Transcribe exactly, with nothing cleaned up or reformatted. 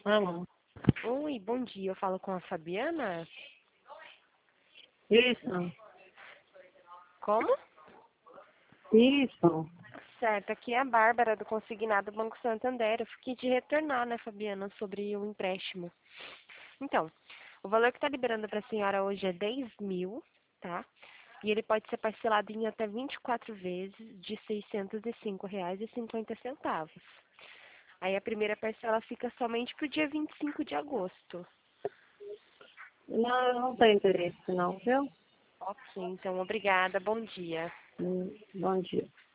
Alô. Oi, bom dia. Eu falo com a Fabiana? Isso, Como? isso. Certo, aqui é a Bárbara do Consignado Banco Santander. Eu fiquei de retornar, né, Fabiana, sobre o empréstimo. Então, o valor que está liberando para a senhora hoje é dez mil, tá? E ele pode ser parcelado em até vinte e quatro vezes de seiscentos e cinco reais e cinquenta centavos. Aí a primeira parcela fica somente para o dia vinte e cinco de agosto. Não, eu não tenho interesse não, viu? Ok, então obrigada. Bom dia. Hum, Bom dia.